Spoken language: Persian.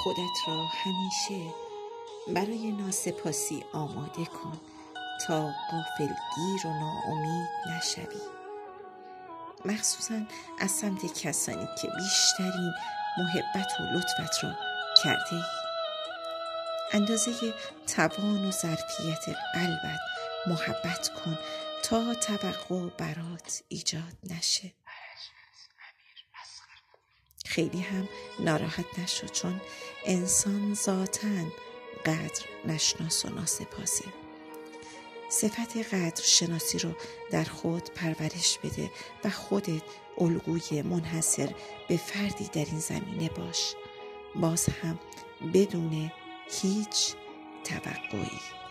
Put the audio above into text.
خودت را همیشه برای ناسپاسی آماده کن تا غافلگیر و ناامید نشوی، مخصوصاً از سمت کسانی که بیشترین محبت و لطفت را کرده ای. اندازه توان و ظرفیت قلبت محبت کن تا توقع برات ایجاد نشه. خیلی هم ناراحت نشو، چون انسان ذاتاً قدر نشناس و ناسپاسه. صفت قدر شناسی رو در خود پرورش بده و خودت الگوی منحصر به فردی در این زمینه باش، باز هم بدون هیچ توقعی.